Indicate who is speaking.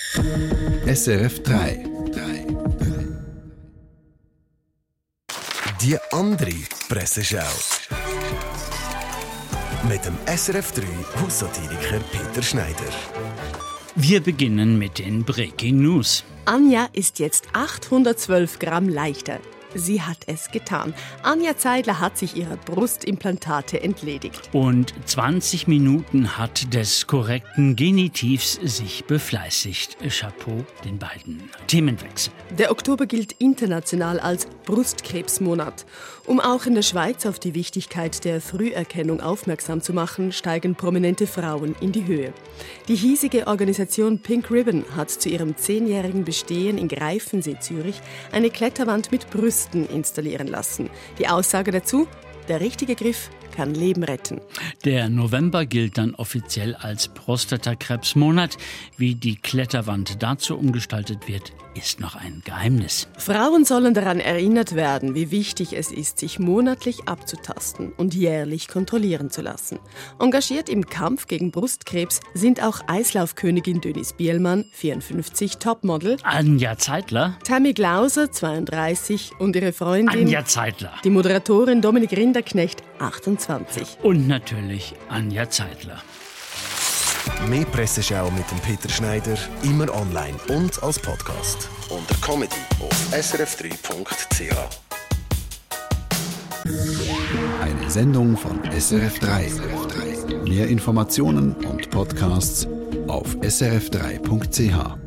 Speaker 1: SRF 3.
Speaker 2: Die andere Presseschau. Mit dem SRF 3 Haussatiriker Peter Schneider.
Speaker 3: Wir beginnen mit den Breaking News.
Speaker 4: Anja ist jetzt 812 Gramm leichter. Sie hat es getan. Anja Zeidler hat sich ihrer Brustimplantate entledigt.
Speaker 3: Und 20 Minuten hat des korrekten Genitivs sich befleißigt. Chapeau den beiden. Themenwechsel.
Speaker 4: Der Oktober gilt international als Brustkrebsmonat. Um auch in der Schweiz auf die Wichtigkeit der Früherkennung aufmerksam zu machen, steigen prominente Frauen in die Höhe. Die hiesige Organisation Pink Ribbon hat zu ihrem 10-jährigen Bestehen in Greifensee, Zürich, eine Kletterwand mit Brüsten installieren lassen. Die Aussage dazu: Der richtige Griff kann Leben retten.
Speaker 3: Der November gilt dann offiziell als Prostatakrebsmonat. Wie die Kletterwand dazu umgestaltet wird, ist noch ein Geheimnis.
Speaker 4: Frauen sollen daran erinnert werden, wie wichtig es ist, sich monatlich abzutasten und jährlich kontrollieren zu lassen. Engagiert im Kampf gegen Brustkrebs sind auch Eislaufkönigin Dönis Bielmann, 54, Topmodel,
Speaker 3: Anja Zeidler.
Speaker 4: Tammy Glauser, 32, und ihre Freundin,
Speaker 3: Anja Zeidler.
Speaker 4: die Moderatorin Dominik Rinderknecht, 28.
Speaker 3: Und natürlich Anja Zeidler.
Speaker 2: Mehr Presseschau mit dem Peter Schneider, immer online und als Podcast. Unter Comedy auf srf3.ch.
Speaker 1: Eine Sendung von SRF 3. Mehr Informationen und Podcasts auf srf3.ch.